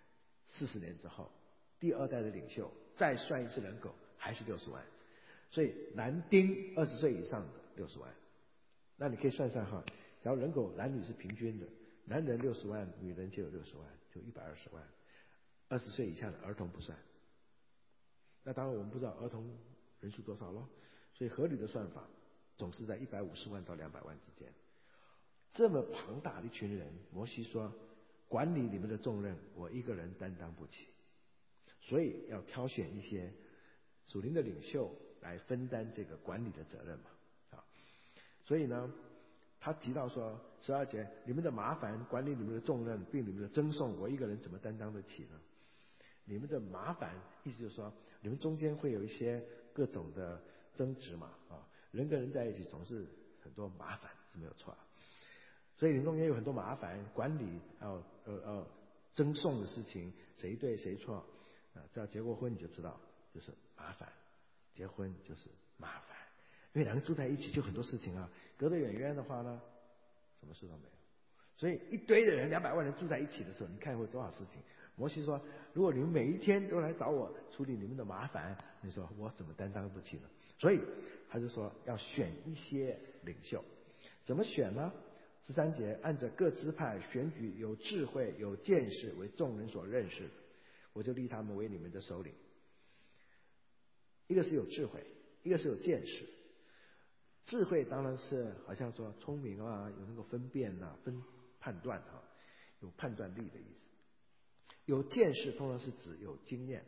Speaker 1: 40年之后，第2代的领袖再算一次人口还是60万，所以男丁20岁以上的60万。那你可以算算哈，然后人口男女是平均的，男人60万，女人就有60万，就120万。20岁以下的儿童不算。那当然我们不知道儿童人数多少咯，所以合理的算法总是在150万到200万之间。这么庞大的一群人，摩西说管理你们的重任我一个人担当不起，所以要挑选一些属灵的领袖来分担这个管理的责任嘛。所以呢他提到说12节，你们的麻烦管理你们的重任并你们的赠送我一个人怎么担当得起呢？你们的麻烦意思就是说你们中间会有一些各种的争执嘛，人跟人在一起总是很多麻烦是没有错，所以你们中间有很多麻烦，管理赠送的事情谁对谁错只要结过婚你就知道就是麻烦，结婚就是麻烦，因为两个人住在一起就很多事情隔得远远的话呢什么事都没有。所以一堆的人200万人住在一起的时候，你看会有多少事情。摩西说如果你们每一天都来找我处理你们的麻烦，你说我怎么担当不起呢？所以他就说要选一些领袖。怎么选呢？13节，按着各支派选举有智慧有见识为众人所认识的，我就立他们为你们的首领。一个是有智慧，一个是有见识。智慧当然是好像说聪明有能够分辨判断有判断力的意思。有见识通常是指有经验，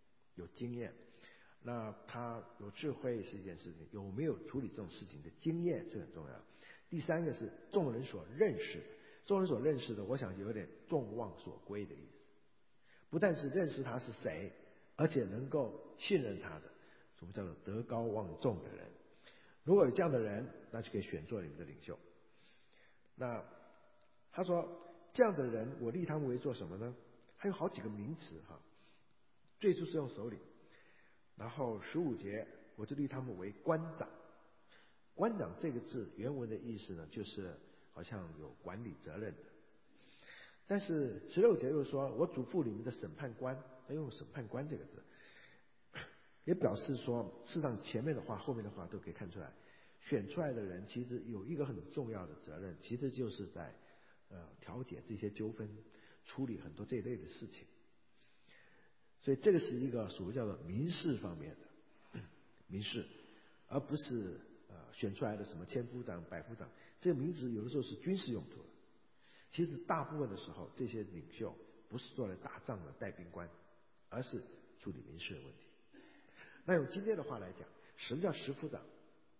Speaker 1: 那他有智慧是一件事情，有没有处理这种事情的经验是很重要。第三个是众人所认识的，众人所认识的我想有点众望所归的意思，不但是认识他是谁，而且能够信任他的，什么叫做德高望重的人。如果有这样的人，那就可以选做你们的领袖。那他说这样的人我立他们为做什么呢？还有好几个名词最初是用首领，然后15节我就立他们为官长。官长这个字原文的意思呢，就是好像有管理责任的。但是16节又说我嘱咐你们的审判官，他用审判官这个字，也表示说事实上前面的话后面的话都可以看出来，选出来的人其实有一个很重要的责任，其实就是在调解这些纠纷，处理很多这一类的事情。所以这个是一个属于叫做民事方面的民事，而不是选出来的什么千夫长百夫长，这个名字有的时候是军事用途的。其实大部分的时候这些领袖不是做来打仗的带兵官，而是处理民事的问题。那用今天的话来讲，什么叫十夫长？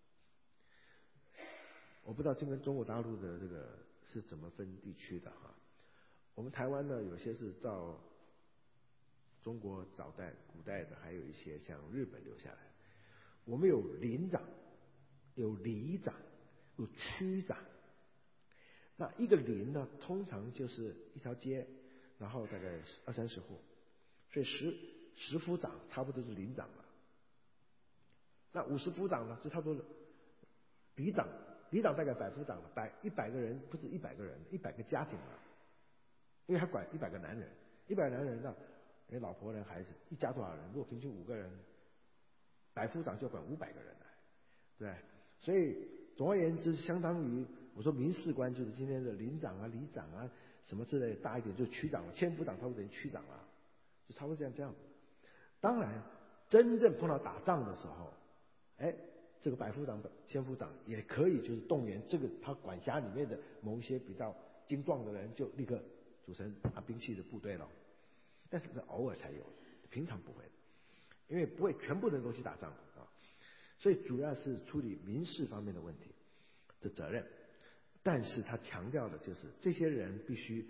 Speaker 1: 我不知道这跟中国大陆的这个是怎么分地区的我们台湾呢有些是照中国古代的还有一些像日本留下来，我们有领长，有里长，有区长。那一个邻呢，通常就是一条街，然后大概20-30户，所以10夫长差不多是邻长了。那50夫长呢，就差不多里长大概100夫长了，100个人不是100个人，100个家庭了，因为他管100个男人，100个男人呢，人老婆人孩子，一家多少人？如果平均5个人，100夫长就管500个人了，对，所以总而言之，相当于我说民事官就是今天的邻长啊、里长啊什么之类，大一点就是区长了，千夫长差不多等于区长了，就差不多这样子。当然，真正碰到打仗的时候，这个100夫长、千夫长也可以就是动员这个他管辖里面的某一些比较精壮的人，就立刻组成拿兵器的部队了。但是这偶尔才有，平常不会，因为不会全部人都去打仗啊。所以主要是处理民事方面的问题的责任，但是他强调的就是这些人必须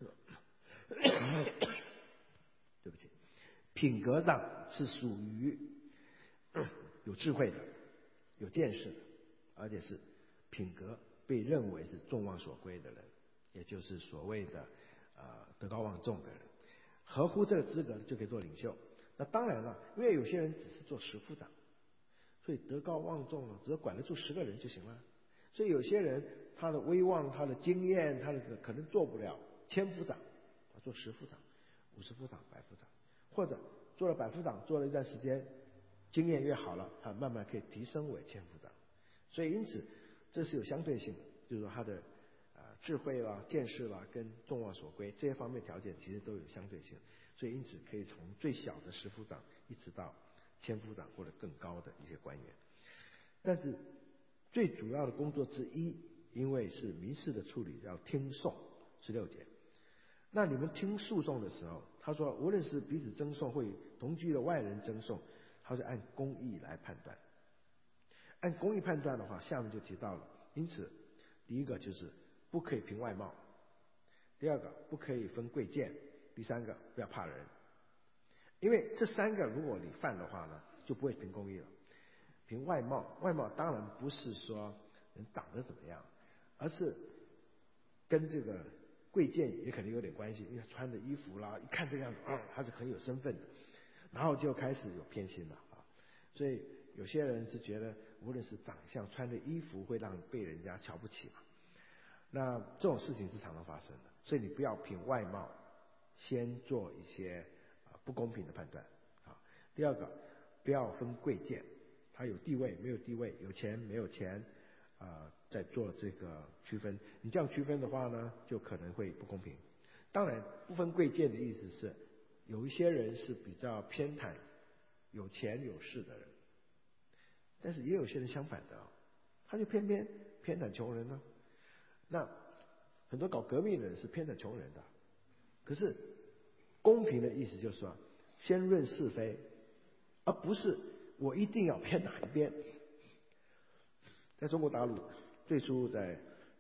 Speaker 1: 对不起，品格上是属于有智慧的、有见识的，而且是品格被认为是众望所归的人，也就是所谓的德高望重的人，合乎这个资格就可以做领袖。那当然了，因为有些人只是做10夫长，所以德高望重了，只要管得住10个人就行了。所以有些人他的威望、他的经验、他的可能做不了千夫长，做10夫长、50夫长、100夫长，或者做了100夫长，做了一段时间，经验越好了，他慢慢可以提升为千夫长。所以因此这是有相对性的，就是说他的智慧啦、见识啦跟众望所归这些方面条件其实都有相对性，所以因此可以从最小的10夫长一直到千夫长或者更高的一些官员。但是最主要的工作之一，因为是民事的处理，要听讼16节。那你们听诉讼的时候，他说无论是彼此争讼或同居的外人争讼，他是按公义来判断。按公义判断的话，下面就提到了，因此第一个就是不可以凭外貌，第二个不可以分贵贱，第三个不要怕人。因为这3个如果你犯的话呢，就不会凭公义了。凭外貌当然不是说人长得怎么样，而是跟这个贵贱也肯定有点关系，因为穿的衣服啦，一看这个样子他是很有身份的，然后就开始有偏心了啊。所以有些人是觉得无论是长相、穿的衣服会让被人家瞧不起嘛，那这种事情是常常发生的。所以你不要凭外貌先做一些不公平的判断啊。第二个，不要分贵贱，他有地位没有地位，有钱没有钱在做这个区分。你这样区分的话呢，就可能会不公平。当然不分贵贱的意思是有一些人是比较偏袒有钱有势的人，但是也有些人相反的他就偏袒穷人呢。那很多搞革命的人是偏袒穷人的。可是公平的意思就是说先论是非，而不是我一定要偏哪一边。在中国大陆最初在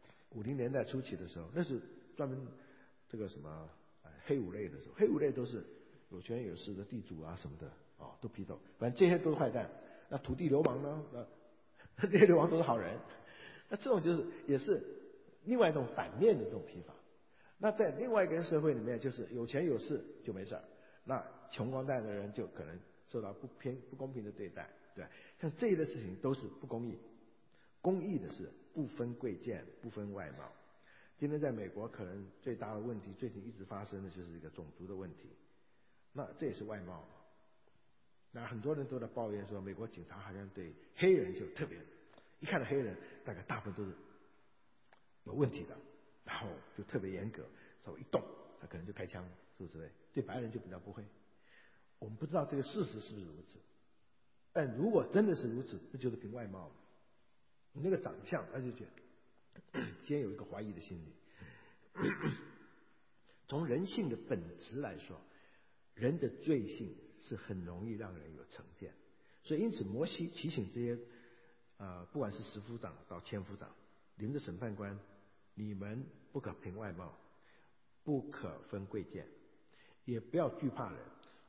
Speaker 1: 50年代初期的时候，那是专门这个什么黑五类的时候，黑五类都是有权有势的地主啊什么的都批斗，反正这些都是坏蛋。那土地流氓呢，这些流氓都是好人。那这种就是也是另外一种反面的这种批法。那在另外一个社会里面，就是有钱有势就没事儿，那穷光蛋的人就可能受到不公平的对待，对，像这一类事情都是不公义。公义的是不分贵贱，不分外貌。今天在美国可能最大的问题，最近一直发生的就是一个种族的问题，那这也是外貌。那很多人都在抱怨说，美国警察好像对黑人就特别，一看到黑人，大部分都是有问题的，然后就特别严格，手一动他可能就开枪，是不是？对白人就比较不会。我们不知道这个事实是不是如此，但如果真的是如此，那就是凭外貌。你那个长相，他就觉得先有一个怀疑的心理。从人性的本质来说，人的罪性是很容易让人有成见。所以因此摩西提醒这些不管是10夫长到千夫长，你们的审判官，你们不可凭外貌，不可分贵贱，也不要惧怕人，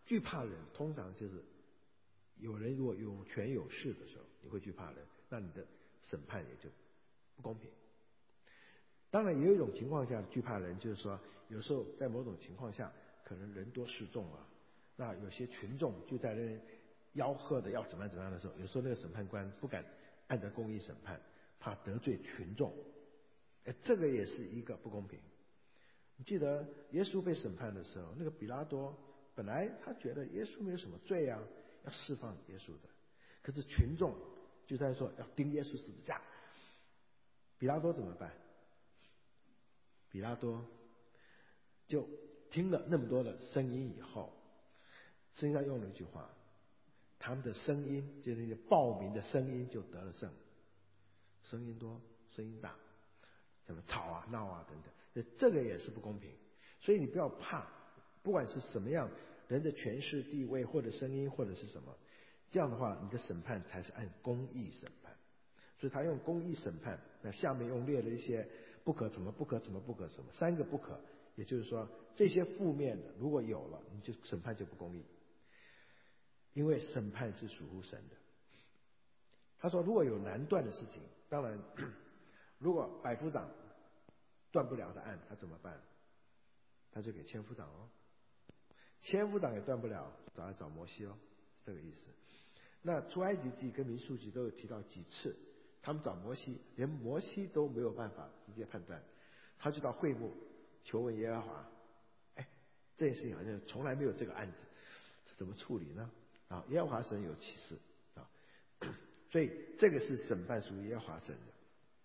Speaker 1: 惧怕人通常就是有人如果有权有势的时候，你会惧怕人，那你的审判也就不公平。当然也有一种情况下惧怕人，就是说有时候在某种情况下可能人多势众啊，那有些群众就在那吆喝的要怎么样的时候，有时候那个审判官不敢按照公义审判，怕得罪群众，这个也是一个不公平。你记得耶稣被审判的时候，那个比拉多本来他觉得耶稣没有什么罪啊，要释放耶稣的，可是群众就在说要钉耶稣十字架，比拉多怎么办？比拉多就听了那么多的声音以后，圣经上用了一句话，他们的声音就是那些暴民的声音就得了胜，声音多声音大，什么吵啊闹啊等等，这个也是不公平。所以你不要怕，不管是什么样人的权势地位或者声音或者是什么，这样的话你的审判才是按公义审判。所以他用公义审判，那下面用列了一些不可什么不可什么不可什么3个不可，也就是说这些负面的如果有了，你就审判就不公义，因为审判是属乎神的。他说如果有难断的事情，当然如果百夫长断不了的案，他怎么办？他就给千夫长哦，千夫长也断不了，找摩西哦，这个意思。那出埃及记跟民数记都有提到几次，他们找摩西，连摩西都没有办法直接判断，他就到会幕求问耶和华。这件事情好像从来没有这个案子，怎么处理呢？耶和华神有启示啊，所以这个是审判属于耶和华神的。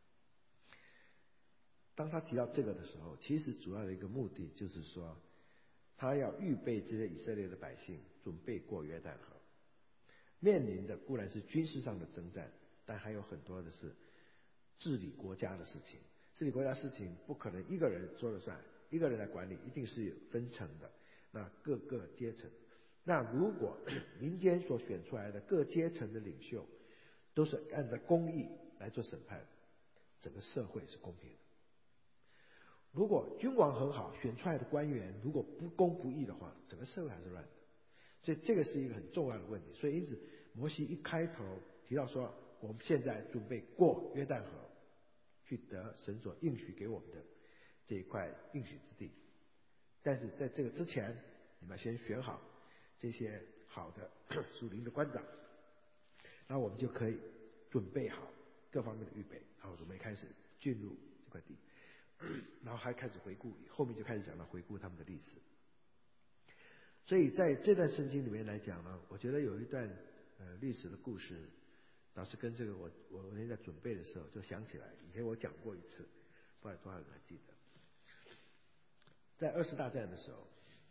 Speaker 1: 当他提到这个的时候，其实主要的一个目的就是说，他要预备这些以色列的百姓准备过约旦河。面临的固然是军事上的征战，但还有很多的是治理国家的事情。治理国家事情不可能一个人说了算，一个人来管理，一定是有分层的。那各个阶层，那如果民间所选出来的各阶层的领袖都是按照公义来做审判，整个社会是公平的。如果君王很好，选出来的官员如果不公不义的话，整个社会还是乱的。所以这个是一个很重要的问题。所以因此摩西一开头提到说，我们现在准备过约旦河，去得神所应许给我们的这一块应许之地。但是在这个之前，你们先选好这些好的属灵的官长，然后我们就可以准备好各方面的预备，然后准备开始进入这块地，然后还开始回顾，后面就开始讲到回顾他们的历史。所以在这段圣经里面来讲呢，我觉得有一段历史的故事，倒是跟这个我那天在准备的时候就想起来，以前我讲过一次，不知道多少人还记得。在二次大战的时候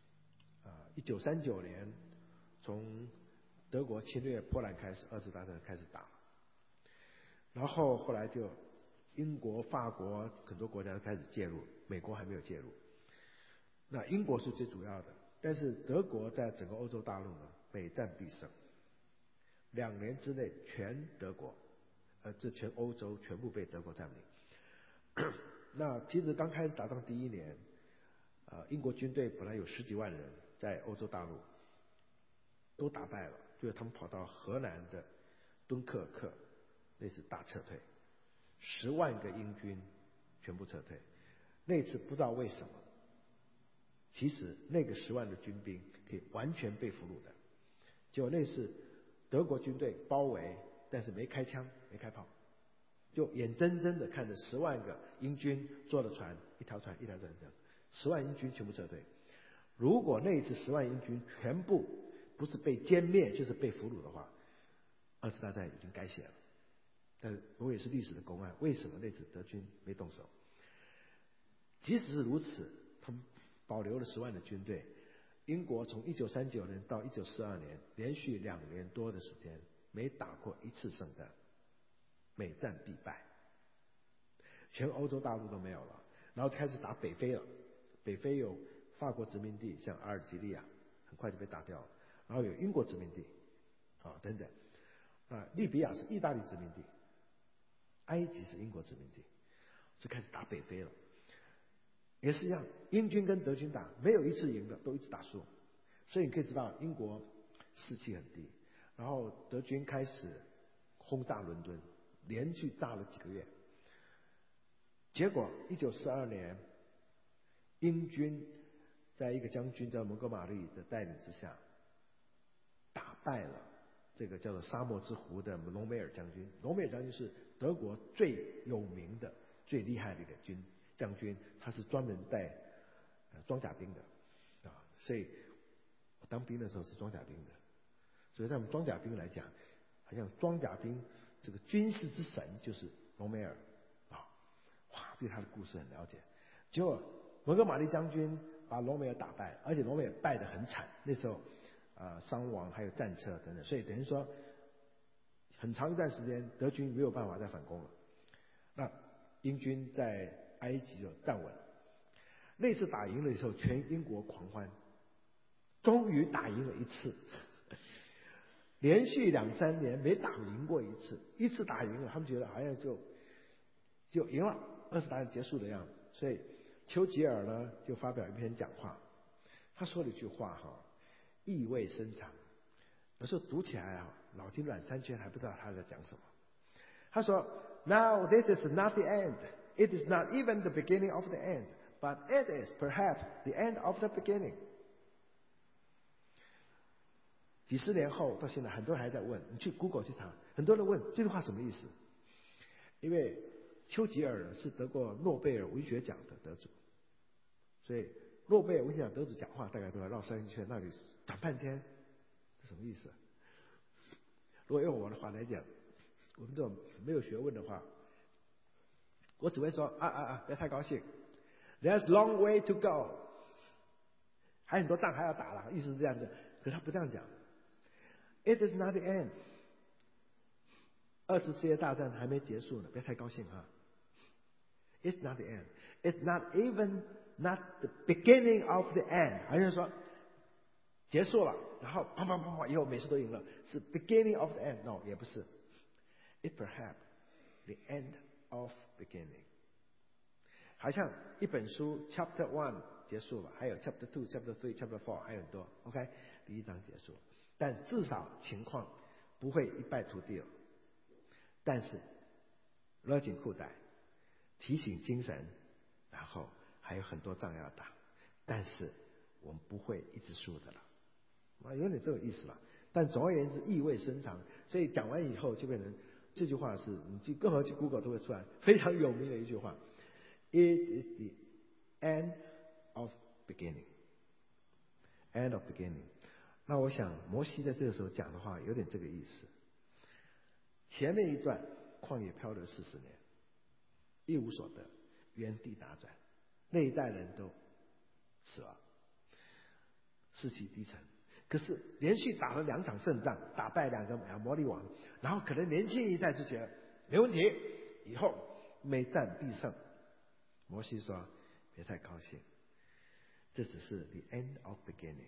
Speaker 1: ，1939年从德国侵略波兰开始，二次大战开始打，然后后来就英国、法国很多国家都开始介入，美国还没有介入。那英国是最主要的，但是德国在整个欧洲大陆呢，每战必胜，2年之内全德国，这全欧洲全部被德国占领。那其实刚开始打仗第1年，英国军队本来有10几万人在欧洲大陆都打败了，就是他们跑到荷兰的敦刻尔克，那次大撤退，10万个英军全部撤退。那次不知道为什么，其实那个10万的军兵可以完全被俘虏的，结果那次德国军队包围，但是没开枪没开炮，就眼睁睁的看着10万个英军坐的船，一条船这样，10万英军全部撤退。如果那一次10万英军全部不是被歼灭就是被俘虏的话，二次大战已经该写了。但不过也是历史的公案，为什么那次德军没动手？即使是如此，他们保留了10万的军队。英国从1939年到1942年连续2年多的时间没打过一次胜仗，每战必败，全欧洲大陆都没有了，然后开始打北非了。北非有法国殖民地，像阿尔及利亚，很快就被打掉了，然后有英国殖民地等等，利比亚是意大利殖民地，埃及是英国殖民地，就开始打北非了。也是一样，英军跟德军打，没有一次赢的，都一直打输。 所以你可以知道英国士气很低，然后德军开始轰炸伦敦，连续炸了几个月。结果1942年，英军在一个将军叫蒙哥马利的带领之下，打败了这个叫做沙漠之狐的隆美尔将军。隆美尔将军是德国最有名的、最厉害的一个将军，他是专门带装甲兵的啊。所以我当兵的时候是装甲兵的，所以在我们装甲兵来讲，好像装甲兵这个军事之神就是隆美尔啊。哇，对他的故事很了解。结果蒙哥马利将军把隆美尔打败，而且隆美尔败得很惨，那时候伤亡还有战车等等，所以等于说很长一段时间德军没有办法再反攻了。那英军在埃及就站稳了。那次打赢了以后，全英国狂欢，终于打赢了一次。连续2-3年没打赢过一次，一次打赢了，他们觉得好像就赢了，20大战结束的样子。所以丘吉尔呢就发表一篇讲话，他说了一句话意味深长，有时候读起来脑筋软三圈还不知道他在讲什么。他说 Now this is not the end. It is not even the beginning of the end, but it is perhaps the end of the beginning. 几十年后到现在，很多人还在问，你去 Google 去查，很多人问这句话什么意思。因为丘吉尔是得过诺贝尔文学奖的得主，所以诺贝尔文学奖得主讲话大概都要绕三圈，那里讲半天，这什么意思？如果用我的话来讲，我们这种没有学问的话，我只会说别太高兴 ，There's long way to go， 还有很多仗还要打了，意思是这样子。可是他不这样讲 ，It is not the end， 20次世界大战还没结束呢，别太高兴哈。It's not the end. It's not even not the beginning of the end. 好像说结束了，然后砰砰砰砰，以后每次都赢了，是 beginning of the end。 No， 也不是。It's perhaps the end of beginning。好像一本书 Chapter 1结束了，还有 Chapter 2、Chapter 3、Chapter 4，还有很多。OK， 第一章结束了，但至少情况不会一败涂地了。但是勒紧裤带，提醒精神，然后还有很多仗要打，但是我们不会一直输的了。有点这个意思了。但总而言之，意味深长。所以讲完以后，就变成这句话是你去任何去 Google 都会出来非常有名的一句话 ：It is the end of beginning. End of beginning。那我想摩西在这个时候讲的话有点这个意思。前面一段旷野漂流40年，一无所得，原地打转，那一代人都死了，士气低沉。可是连续打了2场胜仗，打败2个亚摩利王，然后可能年轻一代就觉得没问题，以后每战必胜。摩西说别太高兴，这只是 the end of beginning，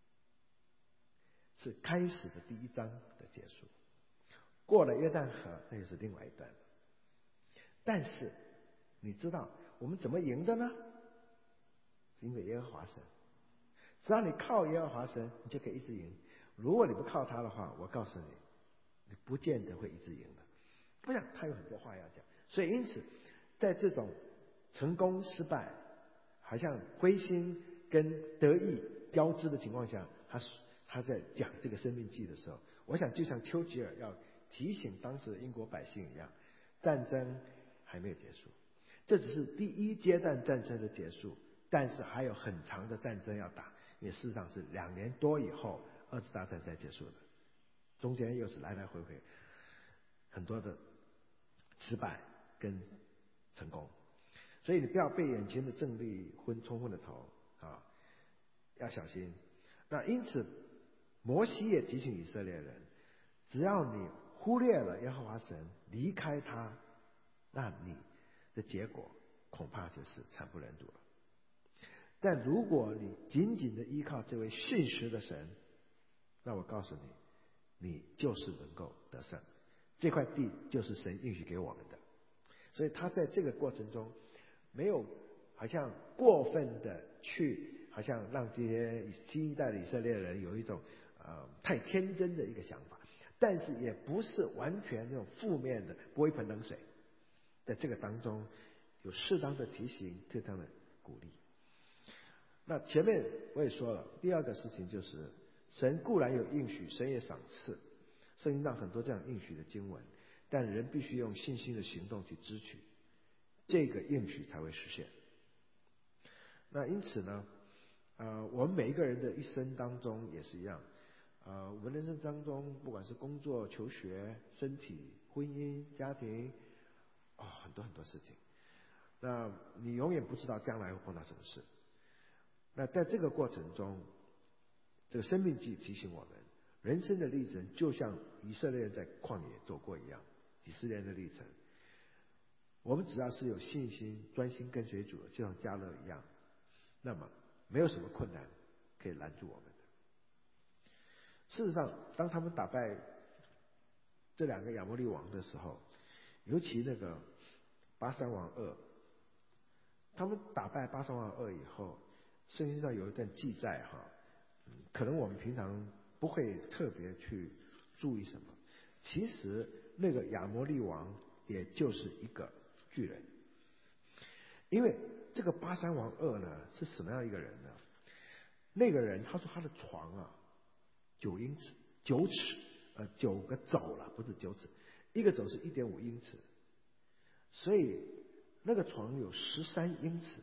Speaker 1: 是开始的第一章的结束。过了约旦河，那就是另外一段了。但是你知道我们怎么赢的呢？因为耶和华神，只要你靠耶和华神，你就可以一直赢。如果你不靠他的话，我告诉你，你不见得会一直赢的。我想他有很多话要讲，所以因此在这种成功失败好像灰心跟得意交织的情况下，他在讲这个生命记的时候，我想就像丘吉尔要提醒当时的英国百姓一样，战争还没有结束，这只是第一阶段战争的结束，但是还有很长的战争要打，因为事实上是2年多以后二次大战才结束的，中间又是来来回回很多的失败跟成功。所以你不要被眼前的胜利冲昏了头要小心。那因此摩西也提醒以色列人，只要你忽略了耶和华神，离开他，那你的结果恐怕就是惨不忍睹了。但如果你紧紧的依靠这位信实的神，那我告诉你，你就是能够得胜。这块地就是神应许给我们的，所以他在这个过程中没有好像过分的去好像让这些新一代的以色列人有一种太天真的一个想法，但是也不是完全那种负面的泼一盆冷水，在这个当中有适当的提醒，适当的鼓励。那前面我也说了，第二个事情就是神固然有应许，神也赏赐，圣经上很多这样应许的经文，但人必须用信心的行动去支取，这个应许才会实现。那因此呢，我们每一个人的一生当中也是一样，我们人生当中不管是工作、求学、身体、婚姻、家庭，很多很多事情，那你永远不知道将来会碰到什么事。那在这个过程中，这个生命记提醒我们，人生的历程就像以色列人在旷野走过一样，几十年的历程。我们只要是有信心、专心跟随主，就像迦勒一样，那么没有什么困难可以拦住我们的。事实上，当他们打败这两个亚摩利王的时候，尤其那个巴珊王噩，他们打败巴珊王噩以后，圣经上有一段记载可能我们平常不会特别去注意什么。其实那个亚摩利王也就是一个巨人，因为这个巴珊王噩呢是什么样一个人呢？那个人他说他的床9英尺，9尺，9个肘了，不是9尺，一个肘是1.5英尺，所以那个床有13英尺。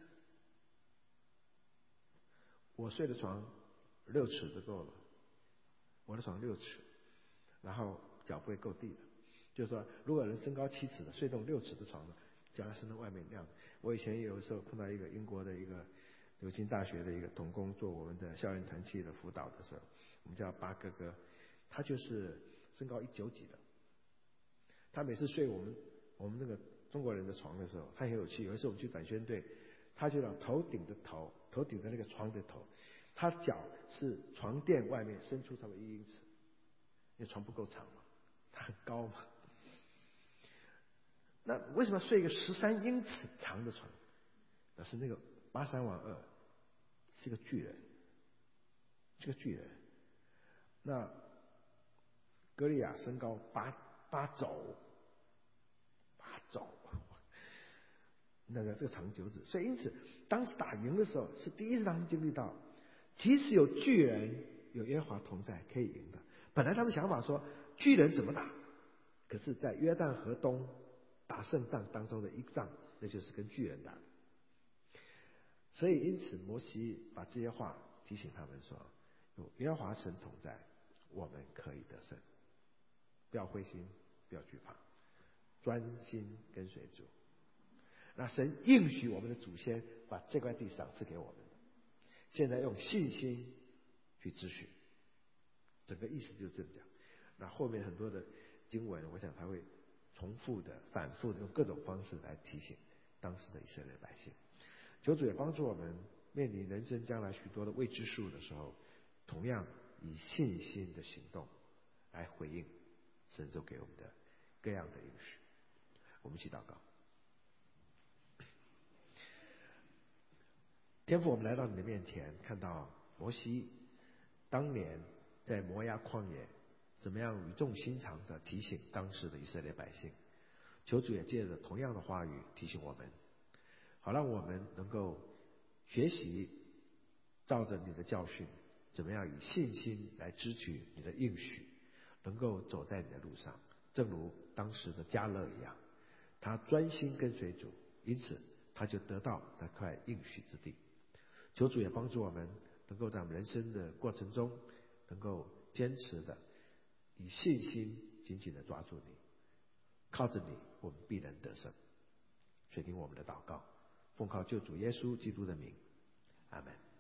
Speaker 1: 我睡的床6尺就够了，我的床6尺，然后脚不会够地的。就是说，如果人身高7尺的睡这种6尺的床呢，脚要伸到外面那样。我以前有时候碰到一个英国的一个牛津大学的一个同工做我们的校园团契的辅导的时候，我们叫八哥哥，他就是身高1.9几的。他每次睡我们那个中国人的床的时候，他很有趣。有一次我们去短宣队，他就让头顶着那个床的头，他脚是床垫外面伸出差不多1英尺，因为床不够长嘛，他很高嘛。那为什么要睡一个13英尺长的床？那是那个巴珊王噩是个巨人，是个巨人。那歌利亚身高8肘，那个这个长9指，所以因此当时打赢的时候是第一次他们经历到，即使有巨人，有耶和华同在可以赢的。本来他们想法说巨人怎么打，可是在约旦河东打胜仗当中的一仗，那就是跟巨人打的。所以因此摩西把这些话提醒他们说，有耶和华神同在，我们可以得胜，不要灰心，不要惧怕，专心跟随主。那神应许我们的祖先把这块地赏赐给我们，现在用信心去支取，整个意思就是这样讲。那后面很多的经文，我想他会重复的、反复的用各种方式来提醒当时的以色列百姓。求主也帮助我们面临人生将来许多的未知数的时候，同样以信心的行动来回应神所给我们的各样的应许。我们一起祷告。天父，我们来到你的面前，看到摩西当年在摩押旷野怎么样语重心长的提醒当时的以色列百姓。求主也借着同样的话语提醒我们，好让我们能够学习照着你的教训，怎么样以信心来支取你的应许，能够走在你的路上，正如当时的迦勒一样，他专心跟随主，因此他就得到那块应许之地。求主也帮助我们能够在我们人生的过程中，能够坚持的以信心紧紧的抓住你，靠着你我们必能得胜。垂听我们的祷告，奉靠救主耶稣基督的名，阿们。